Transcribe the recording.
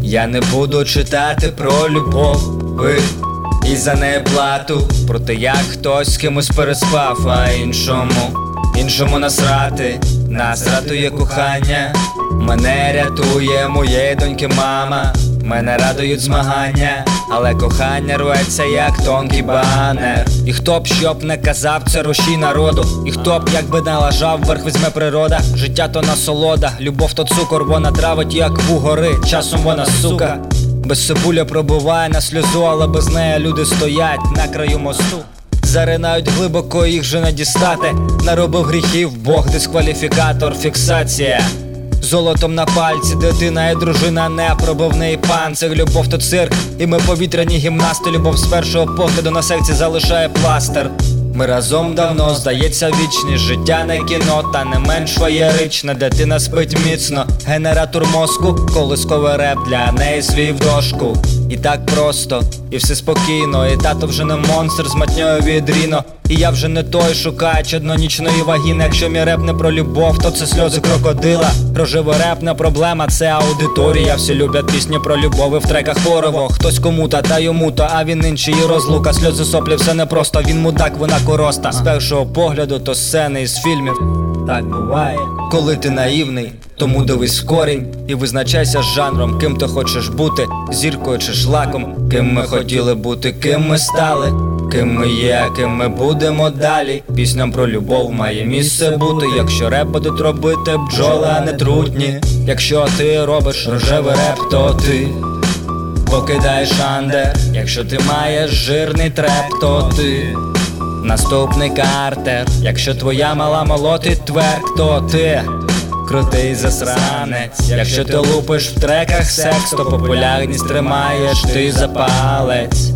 Я не буду читати про любов і за неї плату, про те, як хтось з кимось переспав, а іншому насрати. Нас рятує кохання, мене рятує моєї доньки мама. Мене радують змагання, але кохання рветься як тонкий банер. І хто б що б не казав, це рушій народу. І хто б як би налажав, верх візьме природа. Життя то насолода, любов то цукор, вона травить як вугори. Часом вона сука, без цибуля пробиває на сльозу, але без неї люди стоять на краю мосту. Заринають глибоко, їх же не дістати. Наробив гріхів, Бог дискваліфікатор, фіксація золотом на пальці, дитина і дружина, не пробивний панцир. Любов то цирк, і ми повітряні гімнасти. Любов з першого погляду на серці залишає пластир. Ми разом давно, здається, вічність. Життя не кіно, та не менш феєричне. Дитина спить міцно, генератор мозку, колисковий реп для неї свій в дошку. І так просто, і все спокійно. І тато вже не монстр з матньою від Ріно. І я вже не той шукач однонічної вагіни. Якщо мій реп не про любов, то це сльози крокодила. Рожевий реп не проблема, це аудиторія. Всі люблять пісні про любов і в треках хлорово. Хтось кому-то, та йому-то, а він інший і розлука. Сльози, соплі, все непросто, він мудак, вона короста. З першого погляду то сцени із фільмів. Так буває, коли ти наївний, тому дивись в корінь і визначайся з жанром. Ким ти хочеш бути, зіркою чи шлаком. Ким ми хотіли бути, ким ми стали. Ким ми є, ким ми будемо далі. Пісням про любов має місце бути. Якщо реп будуть робити бджоли, а не трутні. Якщо ти робиш рожевий реп, то ти покидаєш андер. Якщо ти маєш жирний треп, то ти наступний Картер. Якщо твоя мала молотить тверк, то ти крутий засранець. Якщо ти лупиш в треках секс, то популярність тримаєш ти за палець.